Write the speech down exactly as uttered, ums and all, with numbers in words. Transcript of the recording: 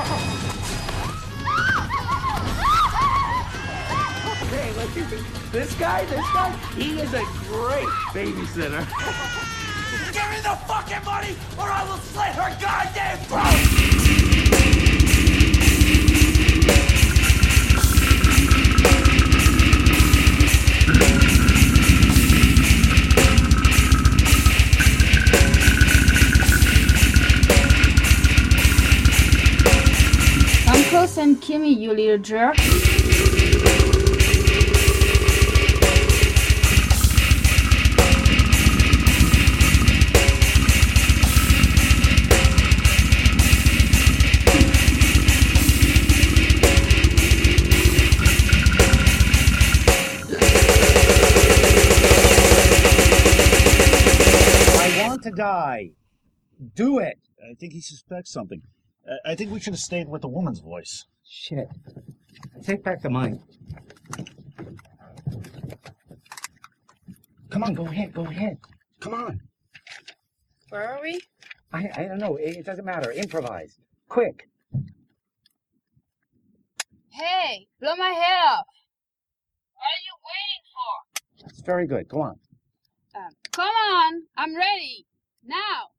Hey, look, this guy, this guy, he is a great babysitter. Give me the fucking money, or I will slit her goddamn throat! Come close and kill me, you little jerk. To die. Do it. I think he suspects something. Uh, I think we should have stayed with the woman's voice. Shit. Take back the money. Come on, go ahead, go ahead. Come on. Where are we? I, I don't know. It, it doesn't matter. Improvise. Quick. Hey, blow my head off. What are you waiting for? That's very good. Go on. Um, come on, I'm ready. Now.